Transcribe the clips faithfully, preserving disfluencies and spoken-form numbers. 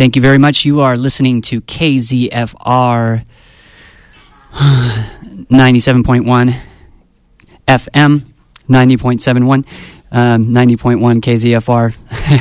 Thank you very much. You are listening to K Z F R ninety-seven point one F M, ninety point seven one, um, ninety point one K Z F R.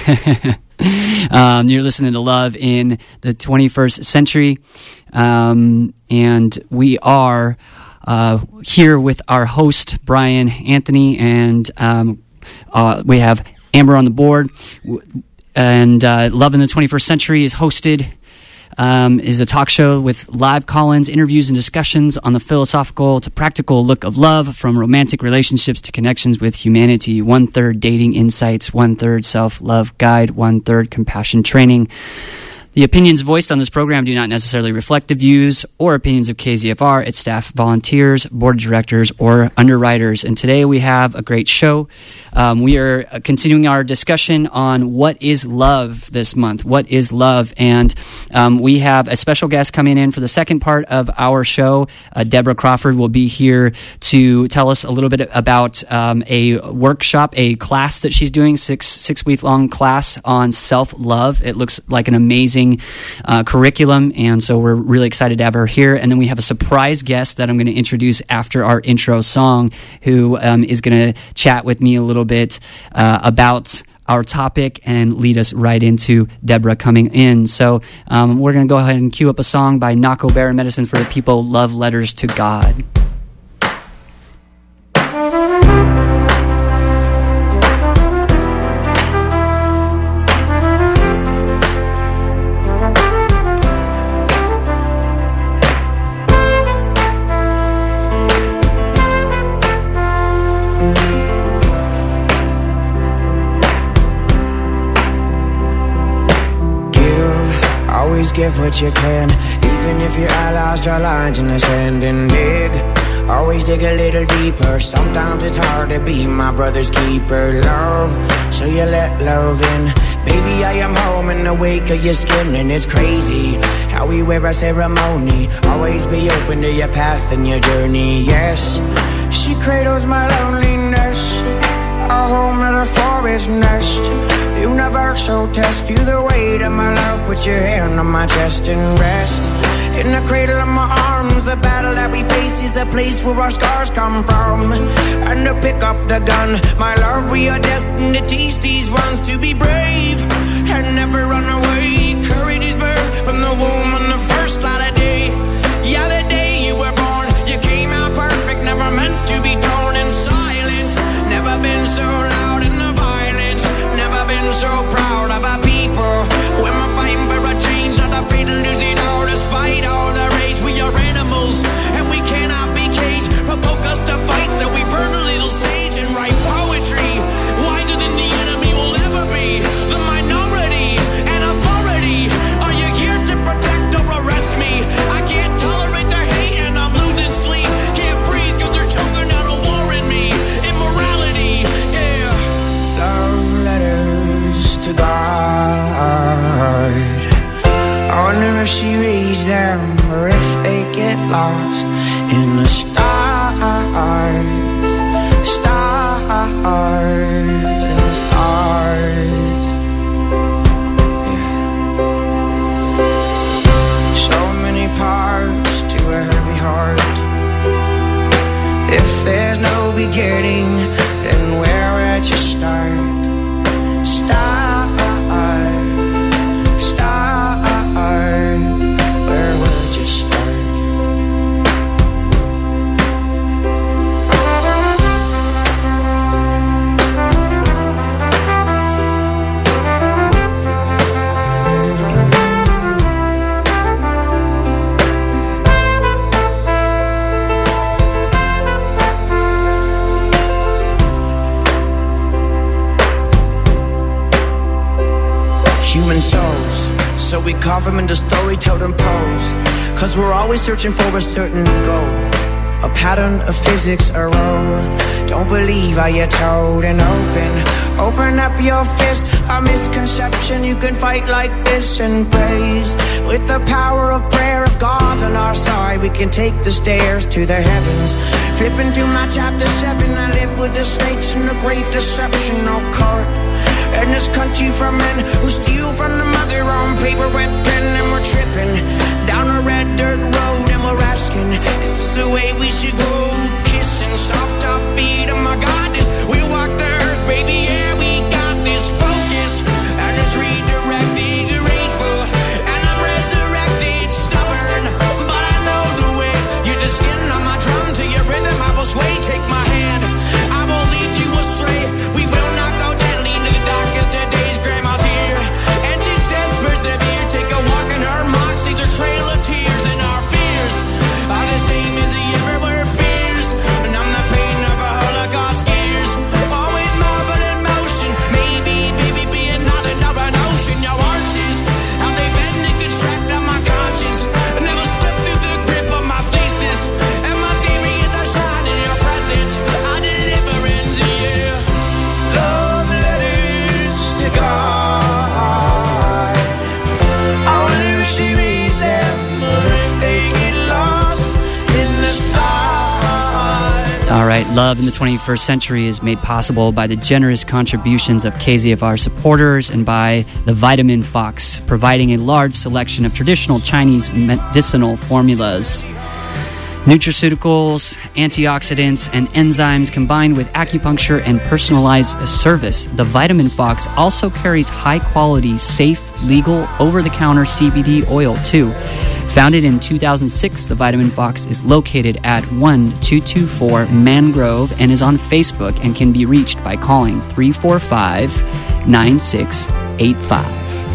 um, you're listening to Love in the twenty-first Century, um, and we are uh, here with our host, Brian Anthony, and um, uh, we have Amber on the board. And uh, Love in the twenty-first Century is hosted, um, is a talk show with live call-ins, interviews, and discussions on the philosophical to practical look of love, from romantic relationships to connections with humanity. One-third dating insights, one-third self-love guide, one-third compassion training. The opinions voiced on this program do not necessarily reflect the views or opinions of K Z F R, its staff, volunteers, board of directors, or underwriters. And today we have a great show. Um, we are continuing our discussion on what is love this month. What is love? And um, we have a special guest coming in for the second part of our show. Uh, Deborah Crawford will be here to tell us a little bit about um, a workshop, a class that she's doing, six six week long class on self-love. It looks like an amazing Uh, curriculum, and so we're really excited to have her here. And then we have a surprise guest that I'm going to introduce after our intro song, who um, is going to chat with me a little bit uh, about our topic and lead us right into Deborah coming in. So um, we're going to go ahead and cue up a song by Nako Bear Medicine for the People, Love Letters to God. Give what you can, even if your allies draw lines in the sand, and dig. Always dig a little deeper. Sometimes it's hard to be my brother's keeper. Love, so you let love in. Baby, I am home in the wake of your skin, and it's crazy how we wear a ceremony. Always be open to your path and your journey. Yes, she cradles my loneliness, a home at a forest nest. Universal test, feel the weight of my love. Put your hand on my chest and rest in the cradle of my arms. The battle that we face is a place where our scars come from. And to pick up the gun, my love, we are destined to teach these ones to be brave and never run away. Courage is birthed from the womb on the first light of day. Yeah, the day you were born, you came out perfect, never meant to be torn in silence. Never been so loud in the violence, never been so proud of our people. When we're fighting for a change, not afraid to lose it all. Despite all the rage, we are animals and we cannot be caged. Provoke us to fight, so we burn a little sage and write poetry. Wiser than the enemy will ever be. The minority and authority. Are you here to protect or arrest me? I can't tolerate the hate and I'm losing sleep. Can't breathe cause they're choking out a war in me. Immorality, yeah. Love letters to God. I wonder if she reads them or if they get lost in the stars, stars, in the stars. Yeah. So many parts to a heavy heart. If there's no beginning, then where would you start? Start. Where would you start? Human souls, so we carve them into story, tell them pose. Cause we're always searching for a certain goal, a pattern of physics, a role. Don't believe how you're told, and open, open up your fist. A misconception, you can fight like this and praise. With the power of prayer, if God's on our side, we can take the stairs to the heavens. Flip into my chapter seven, I live with the snakes in the great deception, no court. in this country for men who steal from the mother on paper with pen. And we're tripping down a red dirt road and we're asking, is this the way we should go? Kissing soft top feet, oh my God, this we walk the earth, baby, yeah, we got this focus. And it's redirected, grateful, and I'm resurrected, stubborn, but I know the way. You're the skin on my drum to your rhythm, I will sway. Take my hand, I won't lead you astray. We will not go deadly into the darkest of days. Grandma's here, and she says persevere. Take a walk in her moxie's a trail of tears, and our fears are the same as the everywhere fears. And I'm the pain of a Holocaust years, always marble in motion. Maybe, baby, being not another notion. Your arches, how they bend and contract on my conscience. I never slip through the grip of my thesis, and my theory is I shine in your presence. I deliver into you love letters to God. I wonder if she reads them or if they get lost in the sky. All right, Love in the twenty-first Century is made possible by the generous contributions of K Z F R supporters and by the Vitamin Fox, providing a large selection of traditional Chinese medicinal formulas. Nutraceuticals, antioxidants, and enzymes combined with acupuncture and personalized service. The Vitamin Fox also carries high-quality, safe, legal, over-the-counter C B D oil, too. Founded in two thousand six, the Vitamin Fox is located at one two two four Mangrove and is on Facebook and can be reached by calling three four five, nine six eight five.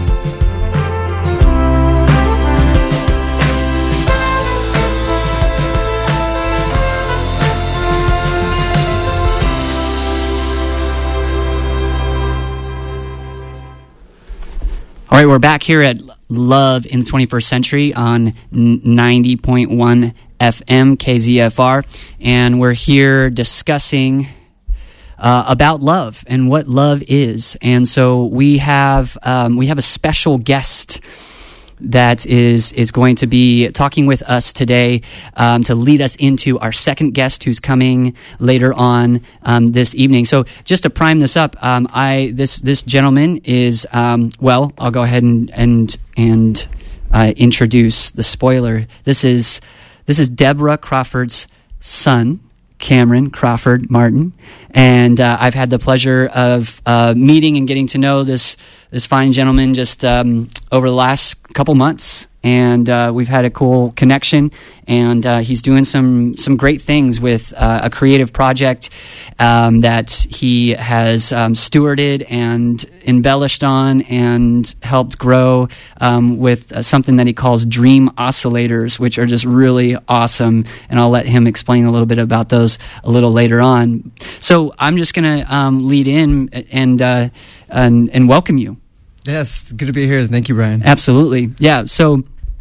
All right, we're back here at Love in the twenty-first Century on ninety point one F M K Z F R, and we're here discussing uh, about love and what love is. And so we have um, we have a special guest that is is going to be talking with us today um, to lead us into our second guest who's coming later on um, this evening. So just to prime this up, um, I this this gentleman is um, well, I'll go ahead and and and uh, introduce the spoiler. This is this is Deborah Crawford's son, Cameron Crawford Martin, and uh, I've had the pleasure of uh, meeting and getting to know this this fine gentleman just um, over the last couple months, and uh, we've had a cool connection. And uh, he's doing some some great things with uh, a creative project um, that he has um, stewarded and embellished on and helped grow um, with uh, something that he calls Dream Oscillators, which are just really awesome. And I'll let him explain a little bit about those a little later on. So I'm just going to um, lead in and, uh, and and welcome you. Yes, good to be here. Thank you, Brian. Absolutely. Yeah. So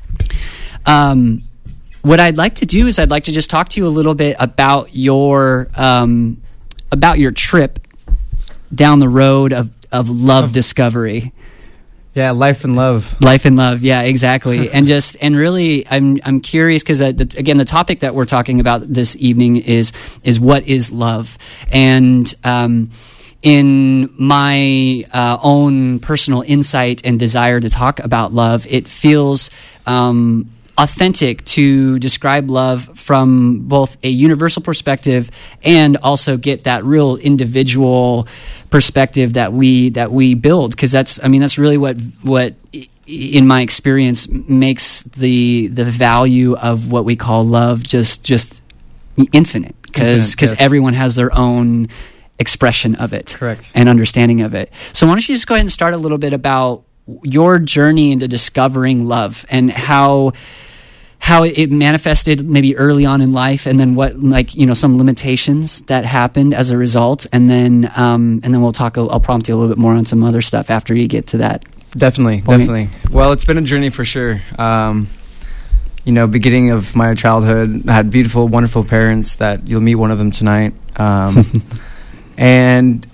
um, what I'd like to do is I'd like to just talk to you a little bit about your um, about your trip down the road of, of love of, discovery. Yeah, life and love. Life and love. Yeah, exactly. and just and really, I'm I'm curious because uh, again, the topic that we're talking about this evening is is what is love, and um, in my uh, own personal insight and desire to talk about love, it feels um, authentic to describe love from both a universal perspective and also get that real individual perspective that we that we build, because that's I mean that's really what what in my experience makes the the value of what we call love just just infinite, because because yes. everyone has their own expression of it. Correct. And understanding of it. So why don't you just go ahead and start a little bit about your journey into discovering love and how how it manifested maybe early on in life, and then what, like, you know, some limitations that happened as a result, and then um, and then we'll talk. I'll prompt you a little bit more on some other stuff after you get to that. Definitely, point. definitely. Well, it's been a journey for sure. Um, you know, beginning of my childhood, I had beautiful, wonderful parents that you'll meet one of them tonight. Um, and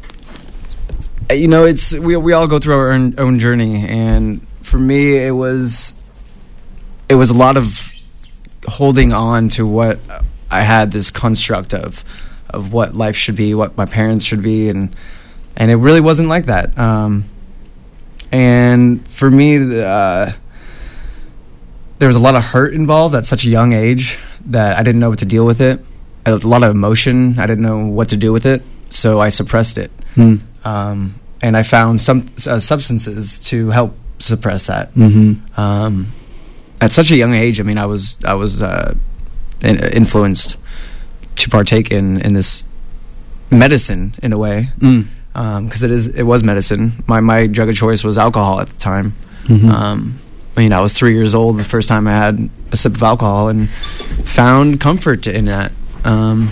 you know, it's we we all go through our own, own journey, and for me, it was. It was a lot of holding on to what I had this construct of, of what life should be, what my parents should be, and and it really wasn't like that. Um, and for me, uh, there was a lot of hurt involved at such a young age that I didn't know what to deal with it. A lot of emotion. I didn't know what to do with it, so I suppressed it. Mm. Um, and I found some uh, substances to help suppress that. Mm-hmm. Um, at such a young age, I mean, I was I was uh, in, influenced to partake in, in this medicine in a way, because Mm. um, it is it was medicine. My my drug of choice was alcohol at the time. Mm-hmm. Um, I mean, I was three years old the first time I had a sip of alcohol and found comfort in that. Um,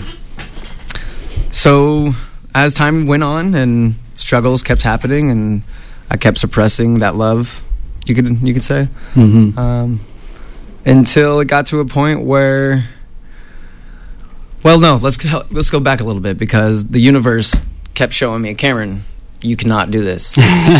so as time went on and struggles kept happening, and I kept suppressing that love, you could you could say, Mm-hmm. um, until it got to a point where, well, no, let's go, let's go back a little bit, because the universe kept showing me, Cameron, you cannot do this.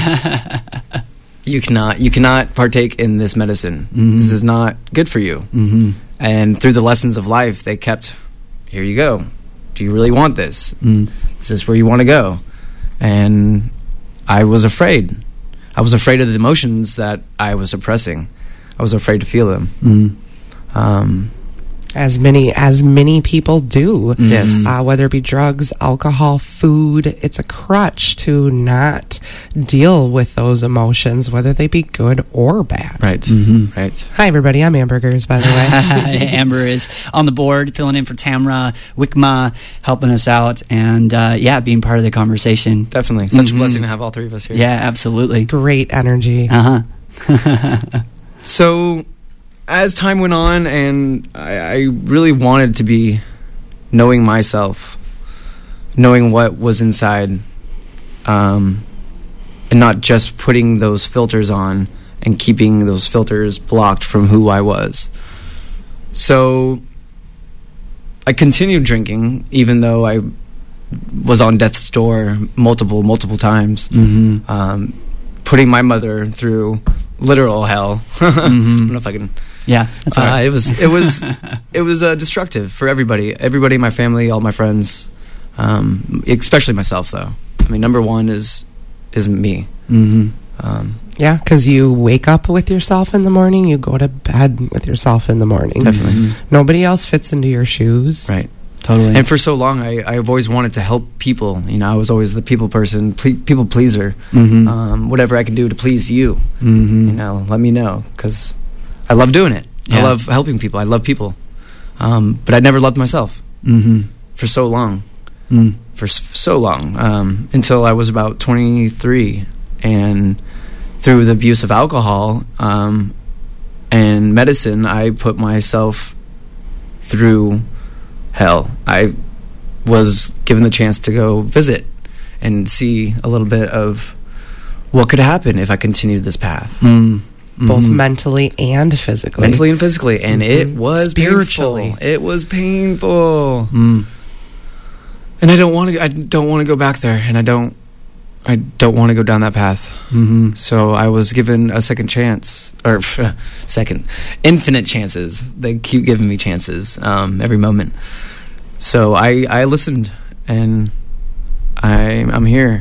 You cannot you cannot partake in this medicine. Mm-hmm. This is not good for you. Mm-hmm. And through the lessons of life, they kept, here you go. Do you really want this? Mm. Is this where you want to go? And I was afraid. I was afraid of the emotions that I was suppressing. I was afraid to feel them. Mm. Um, As many as many people do. yes. Uh, whether it be drugs, alcohol, food, it's a crutch to not deal with those emotions, whether they be good or bad. Right. Mhm. Right. Hi, everybody. I'm Ambergers, by the way. Amber is on the board, filling in for Tamra Wickma, helping us out, and uh, yeah, being part of the conversation. Definitely. Such Mhm. a blessing to have all three of us here. Yeah, absolutely. Great energy. Uh huh. So, as time went on, and I, I really wanted to be knowing myself, knowing what was inside, um, and not just putting those filters on and keeping those filters blocked from who I was. So, I continued drinking, even though I was on death's door multiple, multiple times, Mm-hmm. um, putting my mother through literal hell. Mm-hmm. I don't know if I can. Yeah, that's all Uh, right. it was it was it was uh, destructive for everybody, everybody in my family, all my friends, um, especially myself. Though, I mean, number one is is me. Mm-hmm. Um, Yeah, because you wake up with yourself in the morning, you go to bed with yourself in the morning. Definitely. Mm-hmm. Nobody else fits into your shoes. right. Totally. And for so long, I I've always wanted to help people. You know, I was always the people person, ple- people pleaser. Mm-hmm. Um, whatever I can do to please you, Mm-hmm. you know, let me know, because I love doing it. I Yeah. love helping people. I love people. Um, but I never loved myself Mm-hmm. for so long. Mm. for s- so long, um, until I was about twenty-three, and through the abuse of alcohol um, and medicine, I put myself through hell. I was given the chance to go visit and see a little bit of what could happen if I continued this path, Mm. Both Mhm. mentally and physically. mentally and physically, and it Mhm. was Spiritually. painful. It was painful. Mm. And I don't want to. I don't want to go back there, and I don't. I don't want to go down that path. Mm-hmm. So I was given a second chance, or second, infinite chances. They keep giving me chances um, every moment. So I, I listened, and I, I'm here,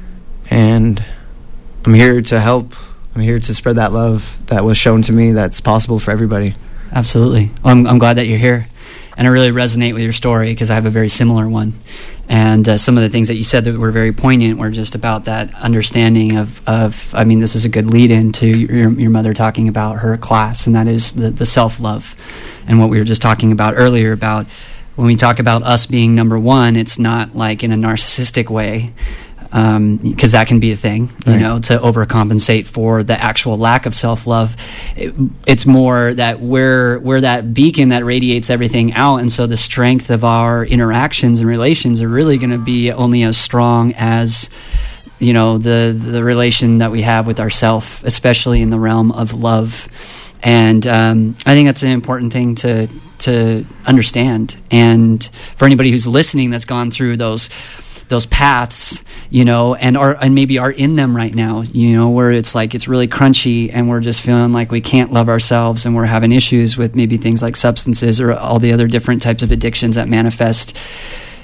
and I'm here to help. I'm here to spread that love that was shown to me. That's possible for everybody. Absolutely. Well, I'm, I'm glad that you're here. And I really resonate with your story because I have a very similar one. And uh, some of the things that you said that were very poignant were just about that understanding of, of I mean, this is a good lead-in to your, your mother talking about her class, and that is the, the self-love. And what we were just talking about earlier about when we talk about us being number one, it's not like in a narcissistic way, because um, that can be a thing, you Right. know, to overcompensate for the actual lack of self-love. It, it's more that we're, we're that beacon that radiates everything out, and so the strength of our interactions and relations are really going to be only as strong as, you know, the the relation that we have with ourself, especially in the realm of love. And um, I think that's an important thing to to understand. And for anybody who's listening that's gone through those those paths, you know, and are and maybe are in them right now, you know, where it's like it's really crunchy and we're just feeling like we can't love ourselves, and we're having issues with maybe things like substances or all the other different types of addictions that manifest.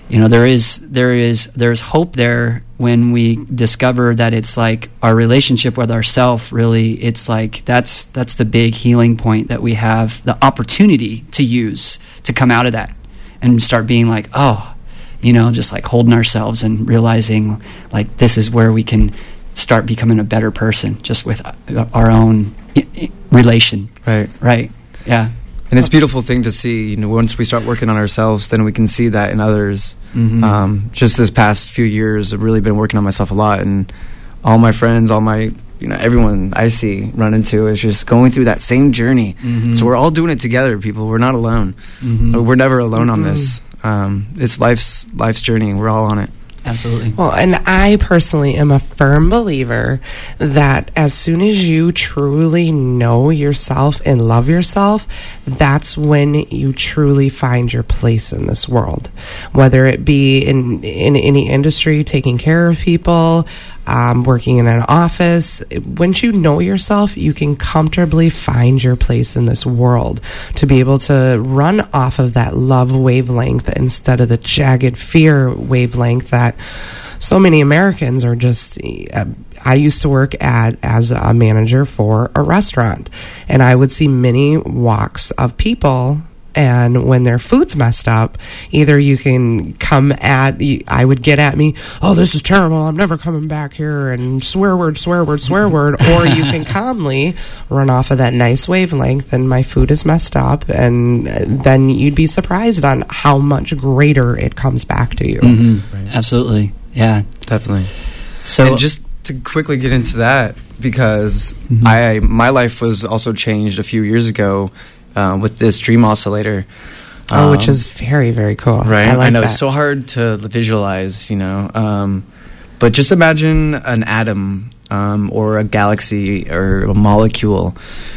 you know, there is there is there's hope there when we discover that it's like our relationship with ourself. Really, it's like that's that's the big healing point that we have the opportunity to use to come out of that and start being like, oh, you know, just like holding ourselves and realizing like this is where we can start becoming a better person just with our own I- I- relation. Right. Right. Yeah. And it's a beautiful thing to see. You know, once we start working on ourselves, then we can see that in others. Mm-hmm. Um, just this past few years, I've really been working on myself a lot, and all my friends, all my, you know, everyone I see run into is just going through that same journey. Mm-hmm. So we're all doing it together, people. We're not alone. Mm-hmm. We're never alone Mm-hmm. on this. Um, it's life's life's journey. We're all on it. Absolutely. Well, and I personally am a firm believer that as soon as you truly know yourself and love yourself, that's when you truly find your place in this world. Whether it be in, in any industry, taking care of people, um, working in an office, once you know yourself, you can comfortably find your place in this world to be able to run off of that love wavelength instead of the jagged fear wavelength that so many Americans are just. Uh, I used to work at as a manager for a restaurant, and I would see many walks of people. And when their food's messed up, either you can come at, I would get at me, oh, this is terrible, I'm never coming back here, and swear word, swear word, swear word, or you can calmly run off of that nice wavelength and my food is messed up, and then you'd be surprised on how much greater it comes back to you. Mm-hmm. Right. Absolutely. Yeah. Definitely. So And just to quickly get into that, because Mhm. I my life was also changed a few years ago uh, with this Dream Oscillator. Oh, which Um, is very, very cool. Right. I, like know that. it's so hard to visualize, you know. Um, but just imagine an atom um, or a galaxy or a molecule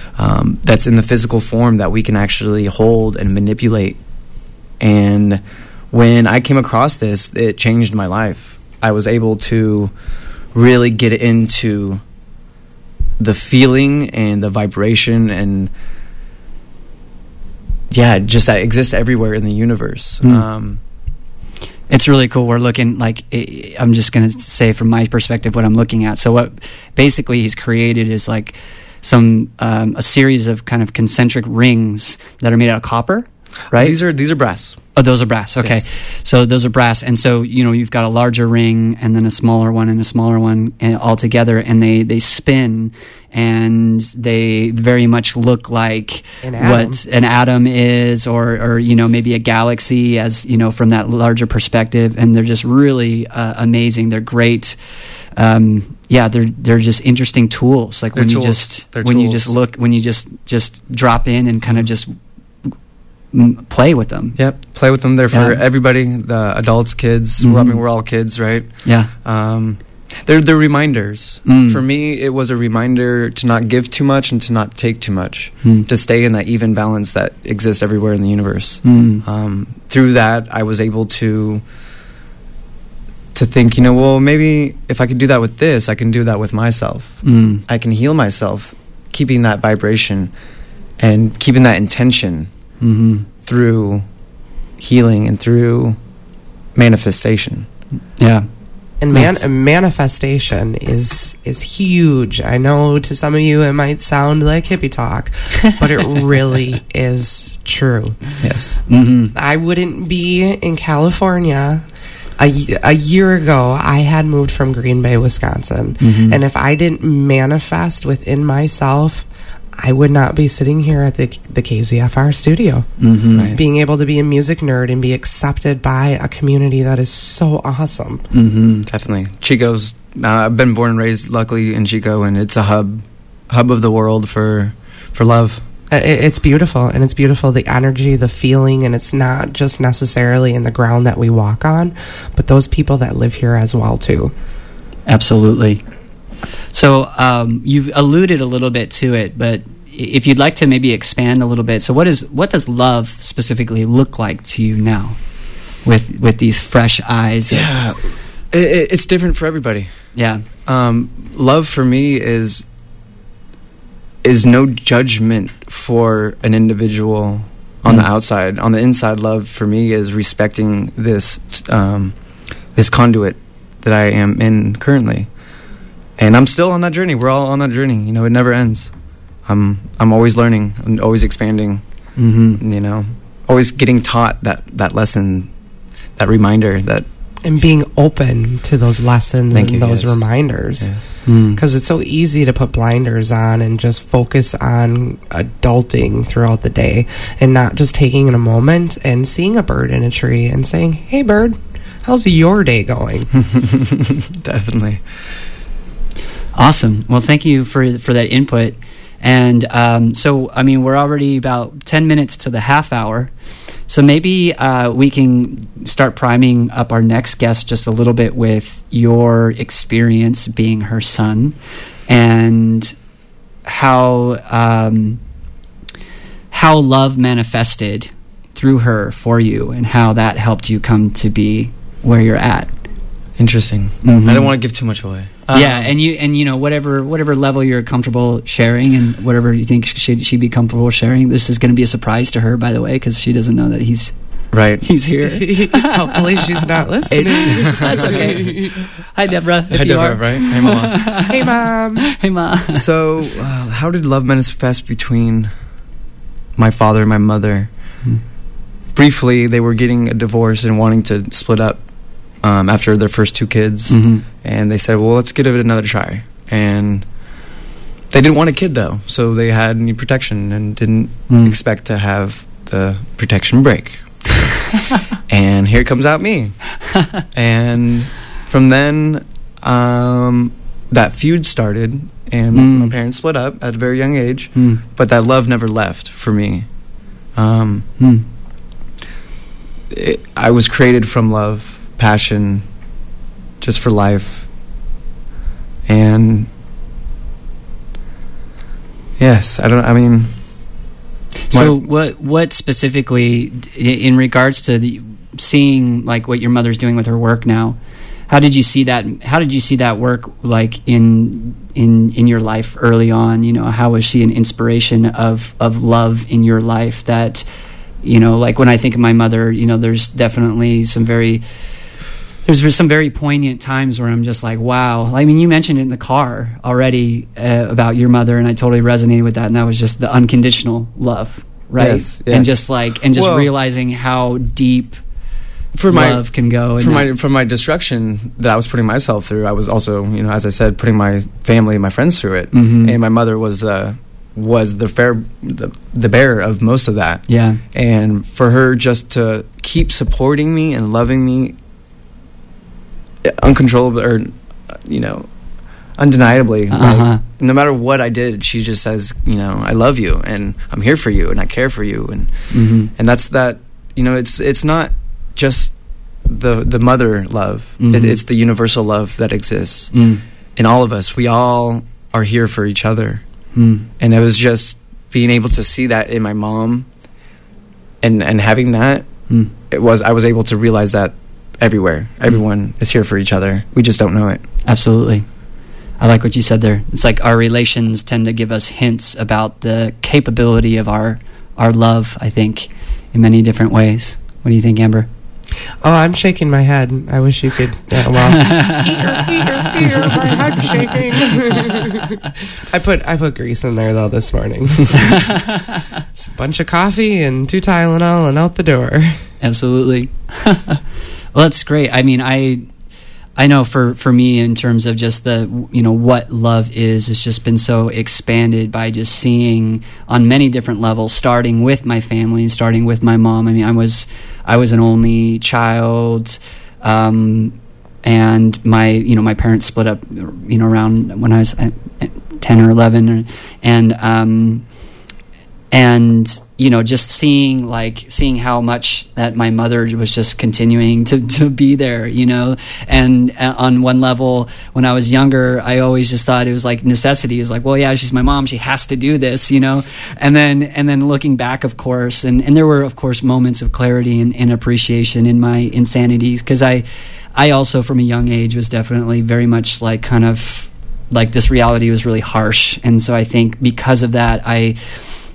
um, that's in the physical form that we can actually hold and manipulate. And when I came across this, it changed my life. I was able to really get into the feeling and the vibration and yeah, just that exists everywhere in the universe. Mm. Um, it's really cool. We're looking like I- I'm just going to say from my perspective what I'm looking at. So what basically he's created is like some um, a series of kind of concentric rings that are made out of copper, right? These are these are brass. Oh, those are brass. Okay. Yes. So those are brass. And so, you know, you've got a larger ring and then a smaller one and a smaller one and all together, and they, they spin and they very much look like An atom. what an atom is, or, or, you know, maybe a galaxy as, you know, from that larger perspective. And they're just really uh, amazing. They're great. Um, yeah, they're, they're just interesting tools. Like They're when tools. you just, They're when you tools. just look, when you just, just drop in and kind of just m- play with them. Yep, play with them. They're for Yeah. everybody, the adults, kids. Mhm. Well, I mean, we're all kids, right? Yeah. Um, they're they're reminders. Mm. For me, it was a reminder to not give too much and to not take too much. Mm. To stay in that even balance that exists everywhere in the universe. Mm. Um, through that, I was able to to think, you know, well, maybe if I could do that with this, I can do that with myself. Mm. I can heal myself, keeping that vibration and keeping that intention Mm-hmm. through healing and through manifestation. Yeah. And man- Nice. manifestation is is huge. I know to some of you it might sound like hippie talk, but it really is true. Yes. Mm-hmm. I wouldn't be in California a, y- a year ago. I had moved from Green Bay, Wisconsin, Mhm. and if I didn't manifest within myself, I would not be sitting here at the the K Z F R studio, Mm-hmm. Right. being able to be a music nerd and be accepted by a community that is so awesome. Mm-hmm. Definitely. Chico's, uh, I've been born and raised luckily in Chico, and it's a hub, hub of the world for, for love. Uh, it- It's beautiful, and it's beautiful, the energy, the feeling, and it's not just necessarily in the ground that we walk on, but those people that live here as well, too. Absolutely. So um, you've alluded a little bit to it, but i- if you'd like to maybe expand a little bit, so what is what does love specifically look like to you now, with with these fresh eyes? of- Yeah. It, it, it's different for everybody. yeah. Um, love for me is is no judgment for an individual on Mm. the outside. On the inside, love for me is respecting this um, this conduit that I am in currently, and I'm still on that journey. We're all on that journey. You know, it never ends. I'm I'm always learning. I'm always expanding. Mm-hmm. You know, always getting taught that that lesson, that reminder that. And being open to those lessons Thank and you, those yes. reminders. Yes. Mm. Because it's so easy to put blinders on and just focus on adulting throughout the day and not just taking in a moment and seeing a bird in a tree and saying, hey, bird, how's your day going? Definitely. Awesome. Well, thank you for for that input. And um, so, I mean, we're already about ten minutes to the half hour. So maybe uh, we can start priming up our next guest just a little bit with your experience being her son and how um, how love manifested through her for you and how that helped you come to be where you're at. Interesting. Mhm. I don't want to give too much away. Yeah, Um, and you and you know whatever whatever level you're comfortable sharing and whatever you think she'd she'd be comfortable sharing. This is going to be a surprise to her, by the way, because she doesn't know that he's right. he's here. Hopefully she's not listening. That's okay. Hi, Deborah. If Hi, you Deborah, are. right? Hey, Mama. Hey, Mom. Hey, Ma. So, uh, how did love manifest between my father and my mother? Hmm. Briefly, they were getting a divorce and wanting to split up um, after their first two kids. Mhm. And they said, well, let's give it another try. And they didn't want a kid, though. So they had any protection and didn't Mm. expect to have the protection break. And here comes out me. And from then, um, that feud started, and Mm. my parents split up at a very young age. Mm. But that love never left for me. Um, Mm. it, I was created from love, passion, just for life. And yes, I don't, I mean. So my- what what specifically d- in regards to the seeing like what your mother's doing with her work now? How did you see that? How did you see that work like in in in your life early on? You know, how was she an inspiration of of love in your life? That you know, like when I think of my mother, you know, there's definitely some very there's some very poignant times where I'm just like, wow. I mean, you mentioned it in the car already uh, about your mother, and I totally resonated with that. And that was just the unconditional love, right? Yes, yes. And just like, and just Well, realizing how deep for my love can go. in for that. my for my destruction that I was putting myself through, I was also, you know, as I said, putting my family, my friends through it. Mhm. And my mother was uh, was the fair the, the bearer of most of that. Yeah. And for her just to keep supporting me and loving me uncontrollable, or you know, undeniably, Uh-huh. like, no matter what I did, she just says, you know, I love you and I'm here for you and I care for you, and Mm-hmm. and that's that. You know, it's it's not just the the mother love. Mhm. It, it's the universal love that exists Mm. in all of us. We all are here for each other, Mm. and it was just being able to see that in my mom, and and having that, Mm. it was I was able to realize that everywhere, everyone is here for each other. We just don't know it. Absolutely. I like what you said there. It's like our relations tend to give us hints about the capability of our our love, I think, in many different ways. What do you think, Amber? Oh, I'm shaking my head. I wish you could. Yeah, well, ear, ear, ear, my head's shaking. I put I put grease in there though this morning. It's a bunch of coffee and two Tylenol and out the door. Absolutely. Well, that's great. I mean, I I know for, for me in terms of just the, you know, what love is, it's just been so expanded by just seeing on many different levels, starting with my family and starting with my mom. I mean, I was I was an only child, um, and my, you know, my parents split up, you know, around when I was ten or eleven, and um, and you know, just seeing like seeing how much that my mother was just continuing to, to be there, you know, and uh, on one level, when I was younger, I always just thought it was like necessity. It was like, well, yeah, she's my mom, she has to do this, you know, and then and then looking back, of course, and, and there were of course moments of clarity and, and appreciation in my insanities, because I, I also from a young age was definitely very much like kind of like this reality was really harsh, and so I think because of that, I.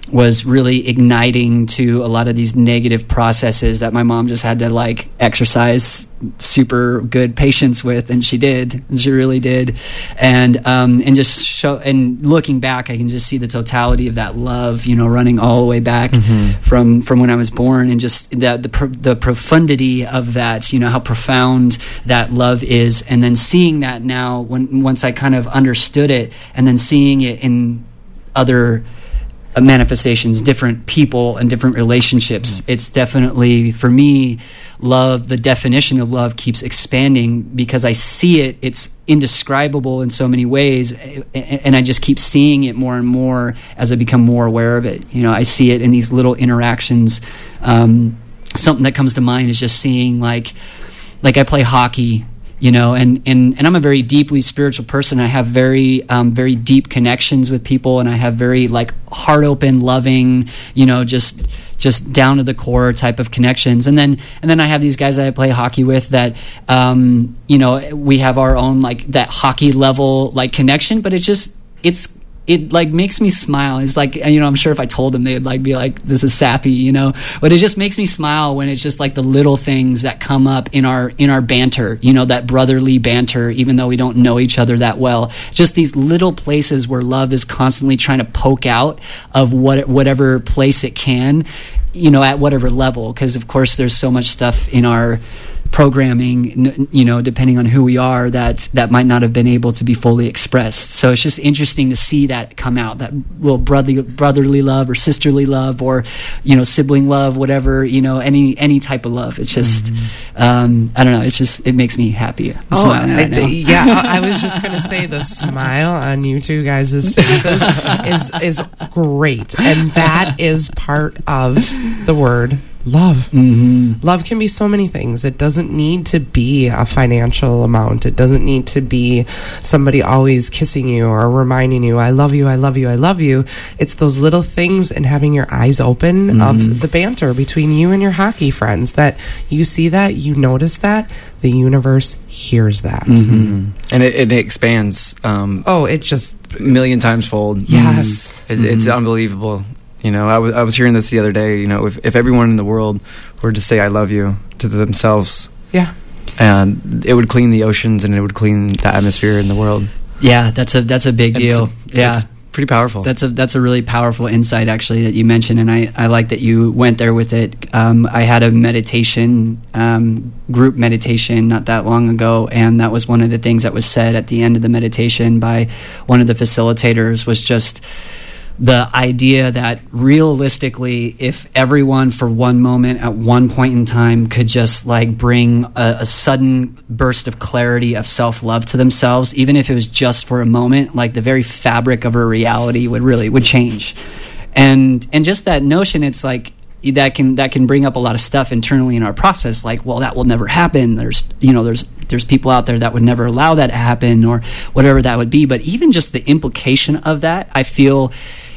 was really igniting to a lot of these negative processes that my mom just had to like exercise super good patience with, and she did, and she really did, and um, and just show. And looking back, I can just see the totality of that love, you know, running all the way back mm-hmm. from from when I was born, and just that the pro- the profundity of that, you know, how profound that love is, and then seeing that now when once I kind of understood it, and then seeing it in other manifestations, different people and different relationships. Mm. It's definitely, for me, love, the definition of love keeps expanding because I see it. It's indescribable in so many ways, and I just keep seeing it more and more as I become more aware of it. You know, I see it in these little interactions. Um, something that comes to mind is just seeing like, like I play hockey, you know, and, and, and I'm a very deeply spiritual person. I have very, um, very deep connections with people, and I have very like heart open, loving, you know, just, just down to the core type of connections. And then, and then I have these guys that I play hockey with that, um, you know, we have our own like that hockey level like connection, but it's just, it's, it like makes me smile. It's like, you know, I'm sure if I told them, they'd like be like, this is sappy, you know, but it just makes me smile when it's just like the little things that come up in our, in our banter, you know, that brotherly banter, even though we don't know each other that well. Just these little places where love is constantly trying to poke out of what, whatever place it can, you know, at whatever level. Cause of course there's so much stuff in our programming, you know, depending on who we are, that that might not have been able to be fully expressed. So it's just interesting to see that come out, that little brotherly brotherly love or sisterly love or, you know, sibling love, whatever, you know, any any type of love. It's just, mm-hmm. um, I don't know, it's just, it makes me happy. I'm oh, smiling I, right now. yeah, I was just going to say the smile on you two guys' faces is, is great. And that is part of the word love. Mm-hmm. Love can be so many things. It doesn't need to be a financial amount. It doesn't need to be somebody always kissing you or reminding you, I love you, I love you, I love you. It's those little things and having your eyes open mm-hmm. of the banter between you and your hockey friends, that you see that, you notice that, the universe hears that. Mm-hmm. And it, it expands. Um, oh, it just... a million times fold. Yes. Mm-hmm. It, it's mm-hmm. unbelievable. You know, I was I was hearing this the other day. You know, if if everyone in the world were to say "I love you" to themselves, yeah, and it would clean the oceans and it would clean the atmosphere in the world. Yeah, that's a that's a big deal. It's, yeah, it's pretty powerful. That's a that's a really powerful insight, actually, that you mentioned, and I, I like that you went there with it. Um, I had a meditation um, group meditation not that long ago, and that was one of the things that was said at the end of the meditation by one of the facilitators, was just the idea that realistically, if everyone for one moment at one point in time could just like bring a, a sudden burst of clarity of self-love to themselves, even if it was just for a moment, like the very fabric of our reality would really would change. And and just that notion, it's like that can that can bring up a lot of stuff internally in our process, like, well, that will never happen. There's you know there's there's people out there that would never allow that to happen, or whatever that would be. But even just the implication of that, I feel,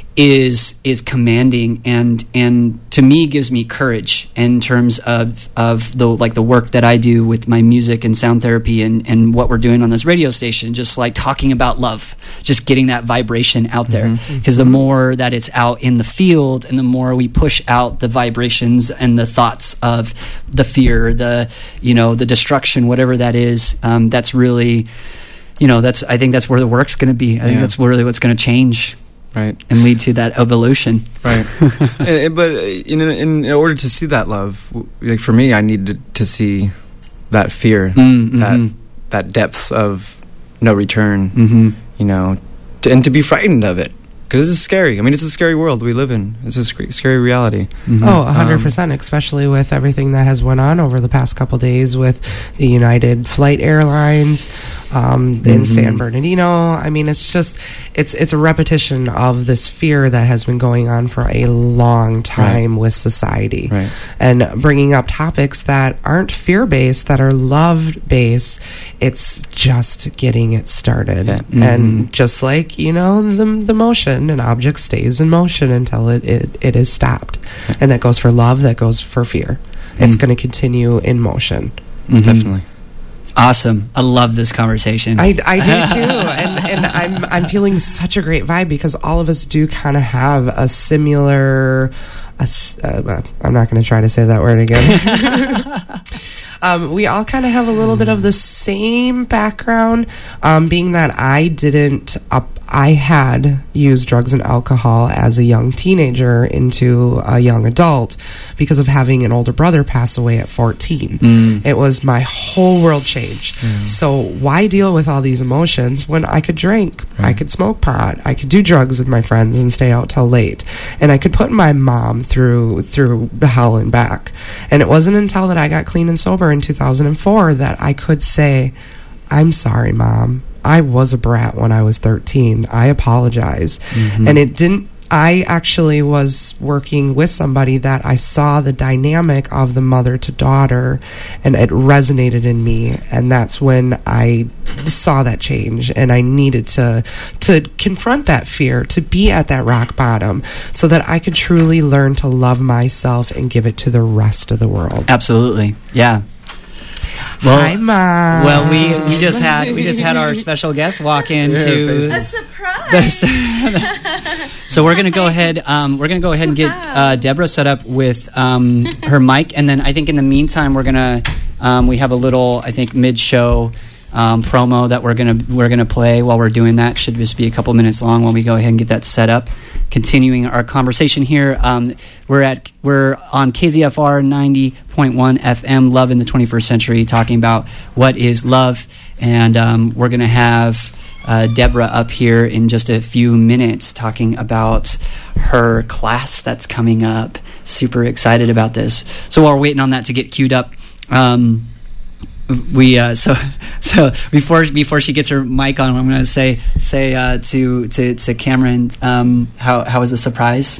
is is commanding, and and to me gives me courage in terms of of the like the work that I do with my music and sound therapy, and and what we're doing on this radio station, just like talking about love, just getting that vibration out there, because mm-hmm. the more that it's out in the field, and the more we push out the vibrations and the thoughts of the fear, the you know the destruction, whatever that is, um, that's really, you know that's I think that's where the work's going to be. I yeah. think that's really what's going to change. Right. And lead to that evolution. Right. and, but in, in in order to see that love, like for me, I needed to see that fear, mm-hmm. that that depth of no return, mm-hmm. you know, to, and to be frightened of it. Because this is scary. I mean, it's a scary world we live in. It's a sc- scary reality. Mm-hmm. Oh, one hundred percent, um, especially with everything that has went on over the past couple days with the United Flight Airlines um, mm-hmm. in San Bernardino. I mean, it's just, it's it's a repetition of this fear that has been going on for a long time right. with society. Right. And bringing up topics that aren't fear-based, that are love-based, it's just getting it started. Yeah. Mm-hmm. And just like, you know, the, the motion, an object stays in motion until it, it, it is stopped. And that goes for love, that goes for fear. Mm. It's going to continue in motion. Mm-hmm. Definitely. Awesome. I love this conversation. I, I do too, and and I'm I'm feeling such a great vibe because all of us do kind of have a similar. A, uh, I'm not going to try to say that word again. Um, we all kind of have a little bit of the same background, um, being that I didn't, uh, I had used drugs and alcohol as a young teenager into a young adult because of having an older brother pass away at fourteen. Mm. It was my whole world changed. Mm. So why deal with all these emotions when I could drink, right. I could smoke pot, I could do drugs with my friends and stay out till late, and I could put my mom through through hell and back. And it wasn't until that I got clean and sober in two thousand four that I could say, I'm sorry, Mom. I was a brat when I was thirteen. I apologize. Mm-hmm. And it didn't, I actually was working with somebody that I saw the dynamic of the mother to daughter, and it resonated in me. And that's when I saw that change, and I needed to to confront that fear, to be at that rock bottom, so that I could truly learn to love myself and give it to the rest of the world. Absolutely. Yeah. Well, Hi, Mom. Well, we, we just had we just had our special guest walk into a surprise. So we're gonna go ahead. Um, we're gonna go ahead and get uh, Deborah set up with um, her mic, and then I think in the meantime we're gonna um, we have a little I think mid show um, promo that we're gonna we're gonna play while we're doing that. Should just be a couple minutes long while we go ahead and get that set up. Continuing our conversation here, um, we're at we're on K Z F R ninety point one F M, Love in the twenty-first Century, talking about what is love, and um, we're going to have uh, Deborah up here in just a few minutes talking about her class that's coming up. Super excited about this. So while we're waiting on that to get queued up, um, we uh, so so before before she gets her mic on, I'm going to say say uh, to to to Cameron, um, how how was the surprise?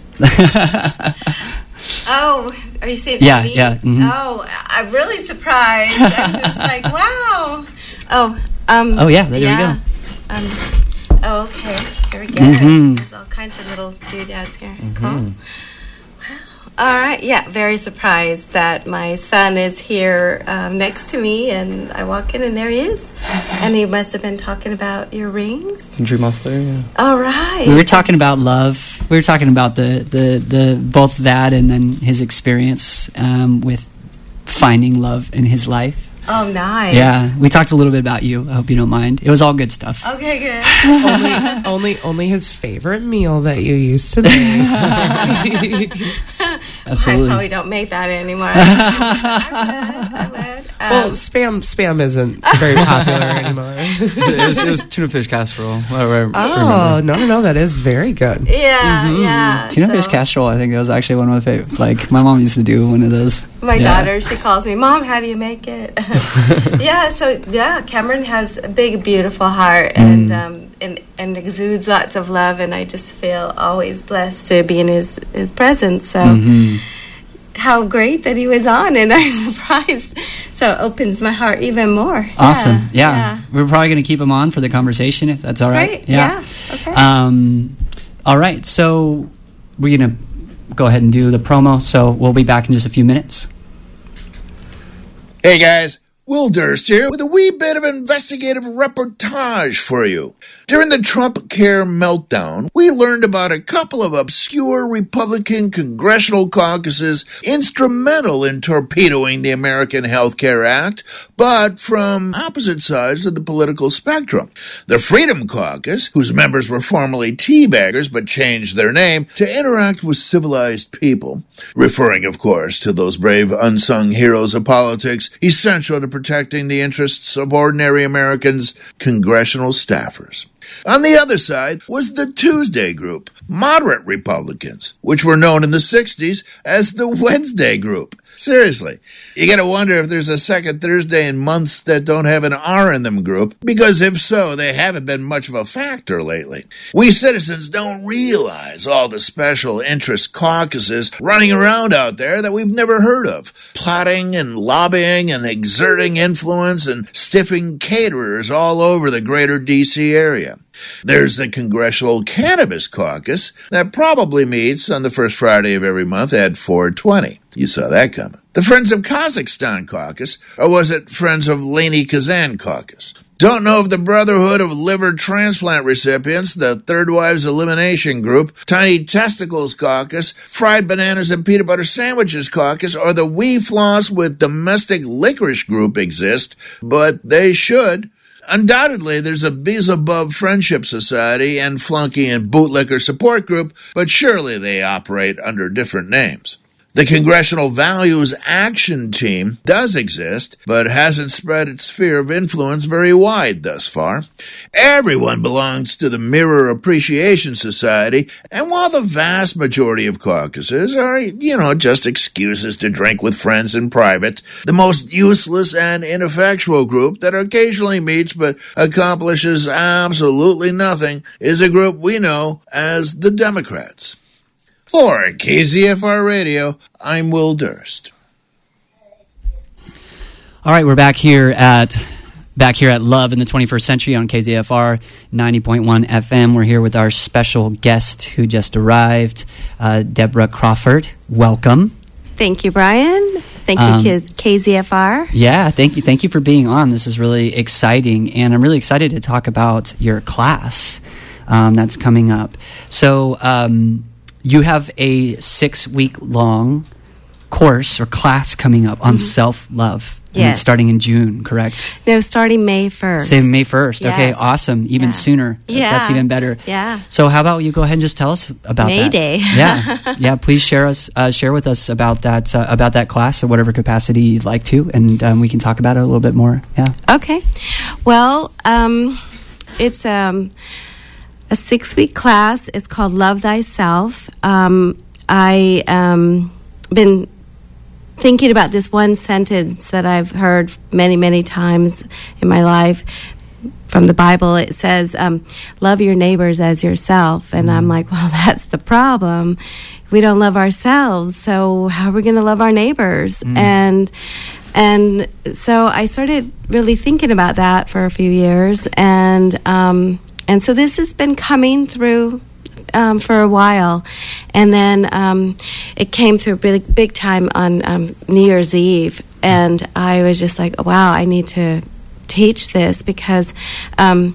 Oh, are you saying yeah, me? yeah. Mm-hmm. Oh, I'm really surprised. I'm just like, wow. Oh, um. Oh yeah, there yeah. we go. Um. Oh, okay. Here we go. Mm-hmm. There's all kinds of little doodads here. Mm-hmm. Cool. All right. Yeah, very surprised that my son is here um, next to me, and I walk in, and there he is. And he must have been talking about your rings. Drew Musler, yeah. All right. We were talking about love. We were talking about the, the, the both that and then his experience um, with finding love in his life. Oh, nice. Yeah, we talked a little bit about you. I hope you don't mind. It was all good stuff. Okay, good. only, only, only his favorite meal that you used to make. Absolutely. I probably don't make that anymore. I would. I would. Um, well, spam, spam isn't very popular anymore. it, was, it was tuna fish casserole. I, I oh no, no, no! That is very good. Yeah, mm-hmm. yeah. Tuna so. fish casserole. I think that was actually one of my favorite. Like my mom used to do one of those. My yeah. daughter, she calls me, Mom, how do you make it? yeah, so yeah, Cameron has a big, beautiful heart and, mm. um, and and exudes lots of love, and I just feel always blessed to be in his, his presence. So mm-hmm. how great that he was on, and I'm surprised. So it opens my heart even more. Awesome. Yeah. yeah. yeah. We're probably going to keep him on for the conversation, if that's all right. Great. Yeah. yeah. Okay. Um, all right. So we're going to go ahead and do the promo. So we'll be back in just a few minutes. Hey, guys. Will Durst here with a wee bit of investigative reportage for you. During the Trump Care meltdown, we learned about a couple of obscure Republican congressional caucuses instrumental in torpedoing the American Health Care Act, but from opposite sides of the political spectrum. The Freedom Caucus, whose members were formerly teabaggers but changed their name to interact with civilized people, referring, of course, to those brave unsung heroes of politics essential to protecting the interests of ordinary Americans, congressional staffers. On the other side was the Tuesday Group, moderate Republicans, which were known in the sixties as the Wednesday Group. Seriously, you gotta wonder if there's a second Thursday in months that don't have an R in them group, because if so, they haven't been much of a factor lately. We citizens don't realize all the special interest caucuses running around out there that we've never heard of, plotting and lobbying and exerting influence and stiffing caterers all over the greater D C area. There's the Congressional Cannabis Caucus that probably meets on the first Friday of every month at four twenty. You saw that coming. The Friends of Kazakhstan Caucus, or was it Friends of Leni Kazan Caucus? Don't know if the Brotherhood of Liver Transplant Recipients, the Third Wives Elimination Group, Tiny Testicles Caucus, Fried Bananas and Peanut Butter Sandwiches Caucus, or the We Floss with Domestic Licorice Group exist, but they should. Undoubtedly, there's a Beelzebub Friendship Society and Flunky and Bootlicker Support Group, but surely they operate under different names. The Congressional Values Action Team does exist, but hasn't spread its sphere of influence very wide thus far. Everyone belongs to the Mirror Appreciation Society, and while the vast majority of caucuses are, you know, just excuses to drink with friends in private, the most useless and ineffectual group that occasionally meets but accomplishes absolutely nothing is a group we know as the Democrats. For K Z F R Radio, I'm Will Durst. All right, we're back here at back here at Love in the twenty-first Century on K Z F R ninety point one F M. We're here with our special guest who just arrived, uh, Deborah Crawford. Welcome. Thank you, Brian. Thank you, Um, K Z F R. Yeah, thank you. Thank you for being on. This is really exciting, and I'm really excited to talk about your class um, that's coming up. So. Um, You have a six-week-long course or class coming up on mm-hmm. self-love. And Yes. it's starting in June, correct? No, starting May first. Say May first. Yes. Okay, awesome. Even Yeah. sooner. Yeah. That's even better. Yeah. So how about you go ahead and just tell us about May that? Day. Yeah. Yeah, please share us uh, share with us about that uh, about that class in whatever capacity you'd like to, and um, we can talk about it a little bit more. Yeah. Okay. Well, um, it's um, a six-week class. It's called Love Thyself. Um, I um, been thinking about this one sentence that I've heard many, many times in my life from the Bible. It says, um, love your neighbors as yourself. And I'm like, well, that's the problem. We don't love ourselves, so how are we going to love our neighbors? Mm. And and so I started really thinking about that for a few years. And um, and so this has been coming through Um, for a while, and then um, it came through really big time on um, New Year's Eve, and I was just like, wow, I need to teach this because, um,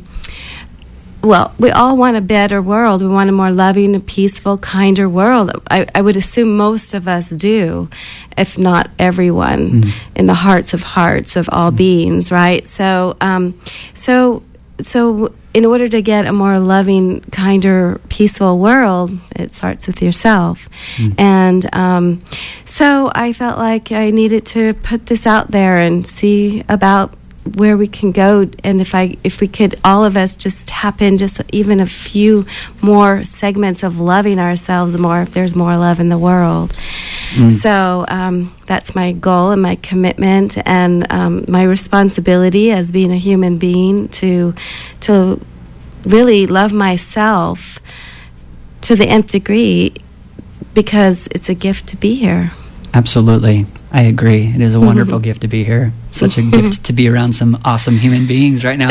well, we all want a better world. We want a more loving, peaceful, kinder world. I, I would assume most of us do, if not everyone, mm. in the hearts of hearts of all mm. beings, right? So, um, so, so. In order to get a more loving, kinder, peaceful world, it starts with yourself. Mm. And um, so I felt like I needed to put this out there and see about where we can go, and if I, if we could, all of us just tap in just even a few more segments of loving ourselves more, if there's more love in the world. Mm. So um, that's my goal and my commitment and um, my responsibility as being a human being to to really love myself to the nth degree, because it's a gift to be here. Absolutely. I agree. It is a wonderful gift to be here. Such a gift to be around some awesome human beings right now.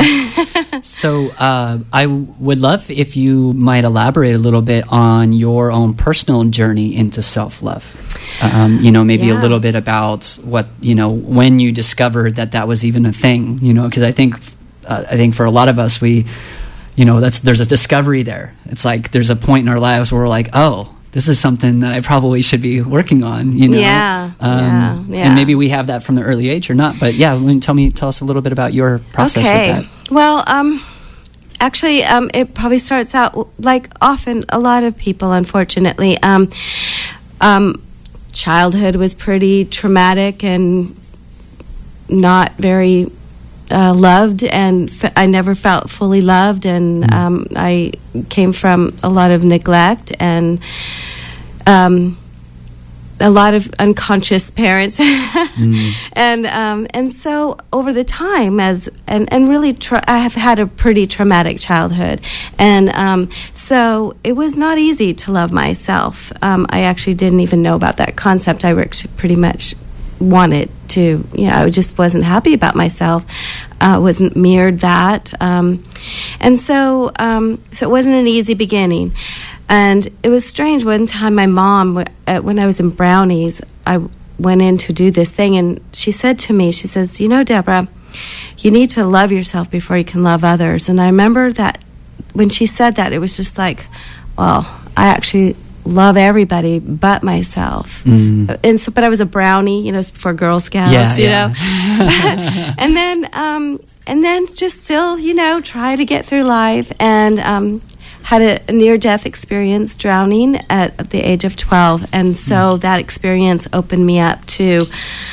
So uh, I w- would love if you might elaborate a little bit on your own personal journey into self-love. Um, you know, maybe yeah. a little bit about what, you know, when you discovered that that was even a thing, you know, because I think, uh, I think for a lot of us, we, you know, that's there's a discovery there. It's like there's a point in our lives where we're like, oh, this is something that I probably should be working on, you know? Yeah, um, yeah, yeah. And maybe we have that from the early age or not. But yeah, tell me, tell us a little bit about your process okay. with that. Well, um, actually, um, it probably starts out like often a lot of people, unfortunately. Um, um, childhood was pretty traumatic and not very uh, loved, and f- I never felt fully loved, and Mm. um, I came from a lot of neglect and um, a lot of unconscious parents, mm. and um, and so over the time, as and and really, tra- I have had a pretty traumatic childhood, and um, so it was not easy to love myself. Um, I actually didn't even know about that concept. I worked pretty much wanted to, you know, I just wasn't happy about myself. Uh, wasn't mirrored that, um, and so um, so it wasn't an easy beginning. And it was strange. One time, my mom, uh, when I was in Brownies, I went in to do this thing, and she said to me, she says, "You know, Deborah, you need to love yourself before you can love others." And I remember that when she said that, it was just like, well, I actually love everybody but myself. Mm. And so, but I was a brownie, you know, for Girl Scouts, yeah, you yeah. know. and then, um, and then just still, you know, try to get through life. And um, had a, a near-death experience, drowning at, at the age of twelve, and so mm. that experience opened me up to,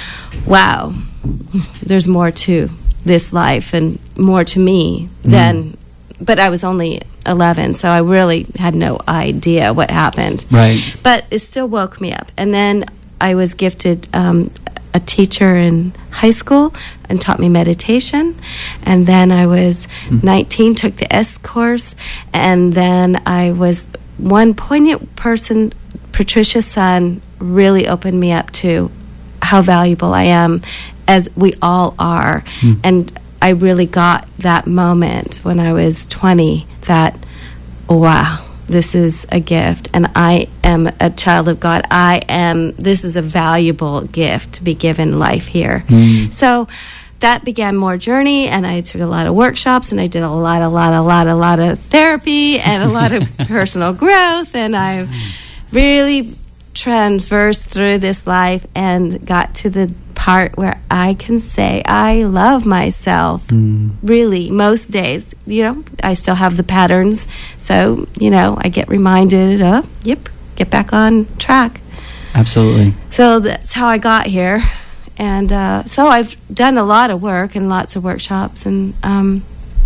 wow, there's more to this life and more to me mm. than. But I was only eleven, so I really had no idea what happened. Right. But it still woke me up. And then I was gifted um, a teacher in high school and taught me meditation. And then I was mm. nineteen, took the S course. And then I was one poignant person, Patricia's son, really opened me up to how valuable I am, as we all are. Mm. And I really got that moment when I was twenty that, wow, this is a gift, and I am a child of God. I am, this is a valuable gift to be given life here. Mm. So that began more journey, and I took a lot of workshops, and I did a lot, a lot, a lot, a lot of therapy and a lot of personal growth, and I really transversed through this life and got to the part where I can say I love myself. Mm. Really, most days, you know, I still have the patterns, so, you know, I get reminded of, yep, get back on track. Absolutely. So that's how I got here. And uh, so I've done a lot of work and lots of workshops, and um,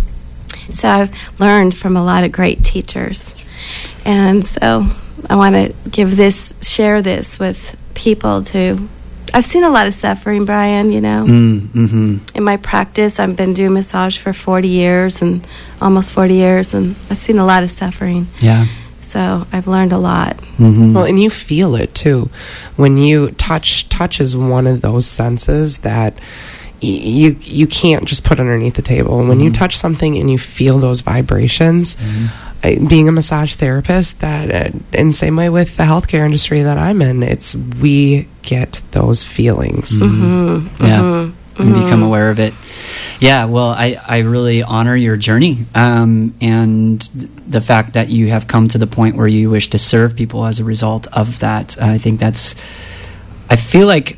so I've learned from a lot of great teachers. And so I want to give this, share this with people to, I've seen a lot of suffering, Brian, you know. Mm, mm-hmm. In my practice, I've been doing massage for forty years, and almost forty years, and I've seen a lot of suffering. Yeah. So I've learned a lot. Mm-hmm. Well, and you feel it, too. When you touch, touch is one of those senses that you you can't just put underneath the table. When mm-hmm. you touch something and you feel those vibrations, mm-hmm. I, being a massage therapist, that uh, in the same way with the healthcare industry that I'm in, it's we get those feelings. Mm-hmm. Mm-hmm. Yeah, mm-hmm. and become aware of it. Yeah, well, I, I really honor your journey um, and th- the fact that you have come to the point where you wish to serve people as a result of that. Uh, I think that's, I feel like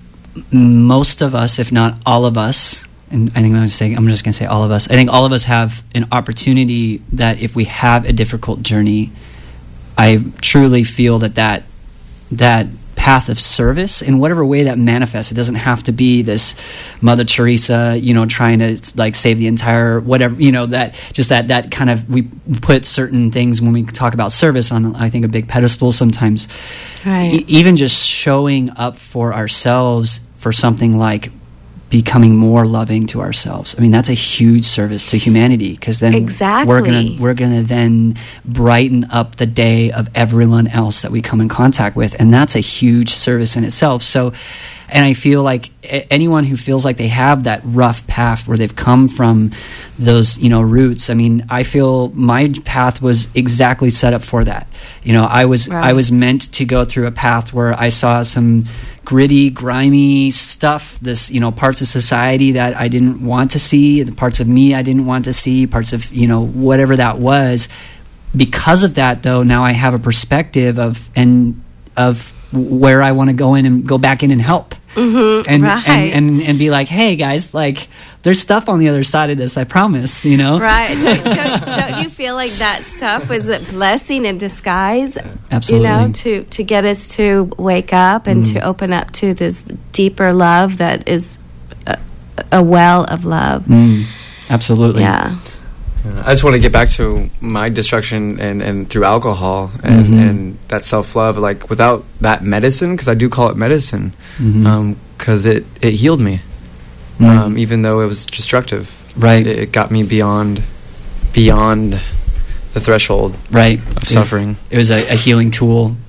most of us, if not all of us, and I think I'm going to say, I'm just going to say all of us, I think all of us have an opportunity that if we have a difficult journey, I truly feel that that, that path of service in whatever way that manifests, it doesn't have to be this Mother Teresa, you know, trying to like save the entire whatever, you know, that just that that kind of, we put certain things when we talk about service on, I think, a big pedestal sometimes. Right. E- even just showing up for ourselves for something like becoming more loving to ourselves. I mean, that's a huge service to humanity, because then exactly. we're gonna we're gonna then brighten up the day of everyone else that we come in contact with, and that's a huge service in itself. So, and I feel like a- anyone who feels like they have that rough path where they've come from those, you know, roots. I mean, I feel my path was exactly set up for that. You know, I was right. I was meant to go through a path where I saw some gritty, grimy stuff, this, you know, parts of society that I didn't want to see, the parts of me I didn't want to see, parts of, you know, whatever that was. Because of that, though, now I have a perspective of and of where I want to go in and go back in and help. Mm-hmm, and, right. and, and and be like, hey guys, like there's stuff on the other side of this, I promise, you know. Right? Don't, don't, don't you feel like that stuff was a blessing in disguise? Absolutely. You know, to to get us to wake up and mm. to open up to this deeper love that is a, a well of love. Mm. Absolutely. Yeah. I just want to get back to my destruction and, and through alcohol and, mm-hmm. and that self-love, like without that medicine, because I do call it medicine, because mm-hmm. um, it, it healed me, mm-hmm. um, even though it was destructive. Right. It, it got me beyond beyond the threshold right. of suffering. It, it was a, a healing tool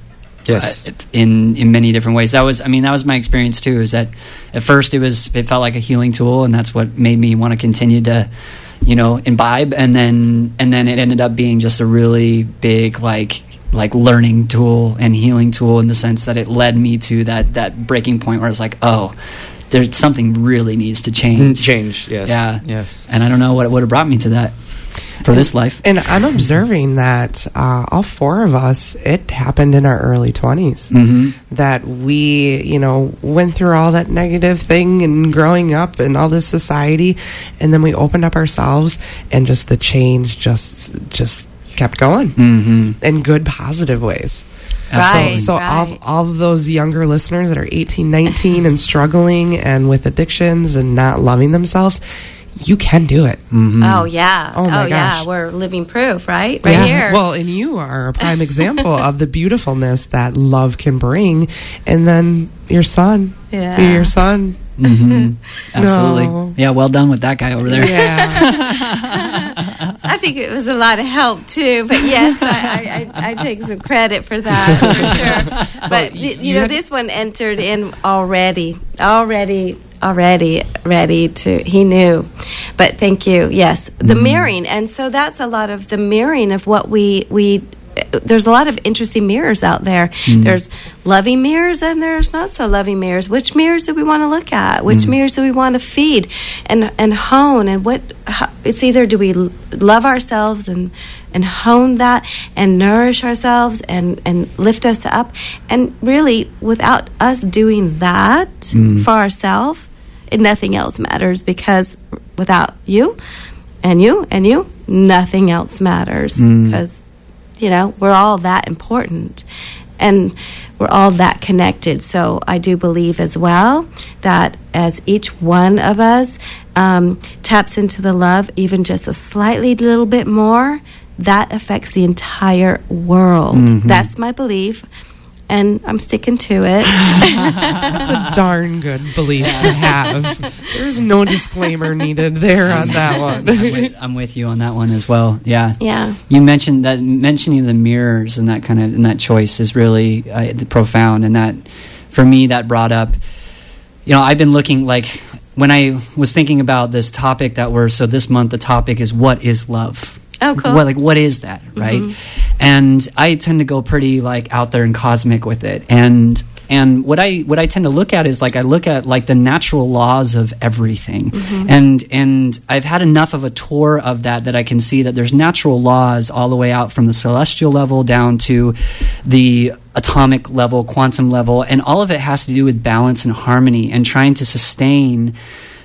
Yes. uh, in in many different ways. That was, I mean, that was my experience too. Is that at first it was it felt like a healing tool, and that's what made me want to continue to, you know, imbibe. And then and then it ended up being just a really big like like learning tool and healing tool, in the sense that it led me to that that breaking point where it's like, oh, there's something really needs to change. Change. Yes. Yeah. Yes. And I don't know what would have brought me to that for this life. And I'm observing that uh, all four of us, it happened in our early twenties. Mm-hmm. That we, you know, went through all that negative thing and growing up and all this society, and then we opened up ourselves, and just the change just just kept going Mm-hmm. in good, positive ways. Absolutely. So all, Right. all of those younger listeners that are eighteen, nineteen and struggling and with addictions and not loving themselves, you can do it. Mm-hmm. Oh yeah. Oh, my yeah. gosh. We're living proof, right? Right Yeah. here. Well, and you are a prime example of the beautifulness that love can bring. And then your son, Yeah. your son. Mm-hmm. Absolutely. No. Yeah, well done with that guy over there. Yeah. I think it was a lot of help too, but yes, I, I, I, I take some credit for that for sure. But you- y- you, you know, had- this one entered in already, already, already ready to. He knew, but thank you. Yes, the mirroring, and so that's a lot of the mirroring of what we we. There's a lot of interesting mirrors out there. There's loving mirrors and there's not so loving mirrors. Which mirrors do we want to look at? Which mirrors do we want to feed and and hone? And what how, it's either do we l- love ourselves and and hone that and nourish ourselves and and lift us up, and really without us doing that for ourselves, nothing else matters, because without you and you and you, nothing else matters, because you know, we're all that important and we're all that connected. So I do believe as well that as each one of us um, taps into the love even just a slightly little bit more, that affects the entire world. Mm-hmm. That's my belief. And I'm sticking to it. That's a darn good belief to have. There's no disclaimer needed there on that one. I'm, with, I'm with you on that one as well. Yeah. Yeah. You mentioned that mentioning the mirrors and that kind of and that choice is really uh, profound, and that for me that brought up. You know, I've been looking like when I was thinking about this topic that we're so this month the topic is what is love. Oh, cool. What, like, what is that, right? Mm-hmm. And I tend to go pretty like out there and cosmic with it, and and what I what I tend to look at is like I look at like the natural laws of everything, mm-hmm. and and I've had enough of a tour of that that I can see that there's natural laws all the way out from the celestial level down to the atomic level, quantum level, and all of it has to do with balance and harmony and trying to sustain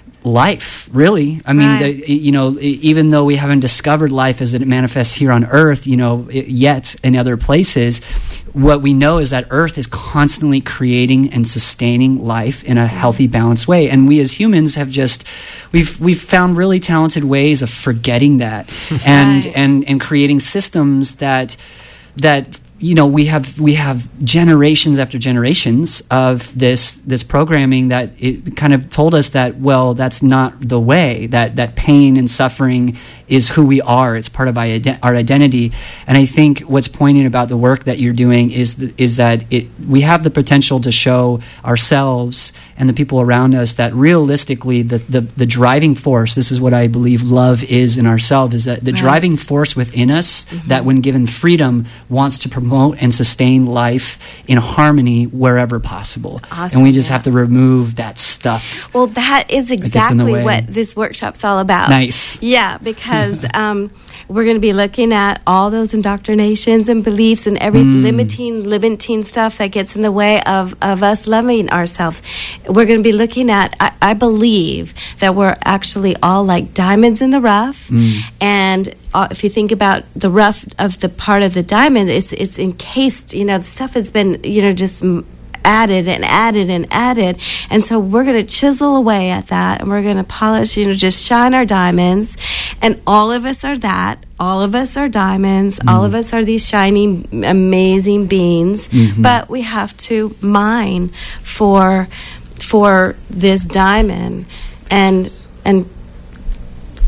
life, really. I mean, Right. the, you know, even though we haven't discovered life as it manifests here on Earth, you know, yet in other places, what we know is that Earth is constantly creating and sustaining life in a healthy, balanced way. And we as humans have just, we've we've found really talented ways of forgetting that and Right. and and creating systems that that. You know, we have we have generations after generations of this this programming that it kind of told us that, well, that's not the way, that that pain and suffering is who we are. It's part of our, ide- our identity. And I think what's poignant about the work that you're doing is th- is that it we have the potential to show ourselves and the people around us that realistically the the, the driving force, this is what I believe love is in ourselves, is that the Right. driving force within us that when given freedom wants to promote and sustain life in harmony wherever possible. Awesome, And we just yeah. have to remove that stuff. Well, that is gets in the exactly way. what this workshop's all about. Nice. Yeah, because um, we're going to be looking at all those indoctrinations and beliefs and every Mm. limiting, limiting stuff that gets in the way of, of us loving ourselves. We're going to be looking at, I, I believe that we're actually all like diamonds in the rough. Mm. And uh, if you think about the rough of the part of the diamond, it's, it's encased, you know, the stuff has been, you know, just m- added and added and added. And so we're going to chisel away at that, and we're going to polish, you know, just shine our diamonds. And all of us are that. All of us are diamonds. Mm. All of us are these shining, amazing beings. Mm-hmm. But we have to mine for for this diamond and and